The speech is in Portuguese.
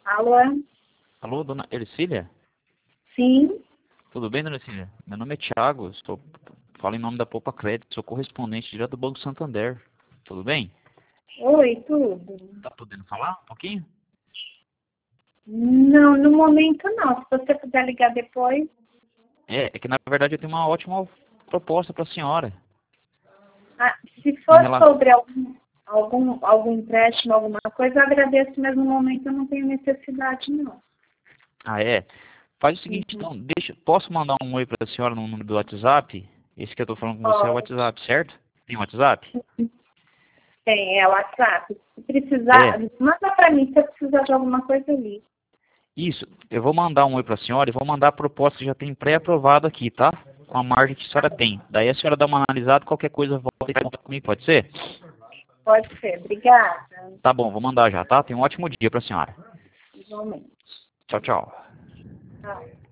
Alô? Alô, dona Ercília? Sim? Tudo bem, dona Ercília? Meu nome é Thiago, falo em nome da Poupa Crédito, sou correspondente direto do Banco Santander. Tudo bem? Oi, tudo? Tá podendo falar um pouquinho? Não, no momento não. Se você puder ligar depois, É que na verdade eu tenho uma ótima proposta para a senhora. se Em for relação... sobre algum empréstimo, alguma coisa, eu agradeço, mas no momento eu não tenho necessidade, não. Ah, é? Faz o seguinte, Uhum. então, posso mandar um oi para a senhora no número do WhatsApp? Esse que eu tô falando com você é o Pode. WhatsApp, certo? Tem WhatsApp? Tem, é o WhatsApp. Se precisar, É. manda para mim se eu precisar de alguma coisa ali. Isso, eu vou mandar um oi para a senhora e vou mandar a proposta que já tem pré-aprovada aqui, tá? Com a margem que a Tá senhora bom. tem. Daí a senhora dá uma analisada, qualquer coisa volta e conta comigo, pode ser? Pode ser. Obrigada. Tá bom, vou mandar já, tá? Tenha um ótimo dia para a senhora. Igualmente. Tchau, tchau. Tchau.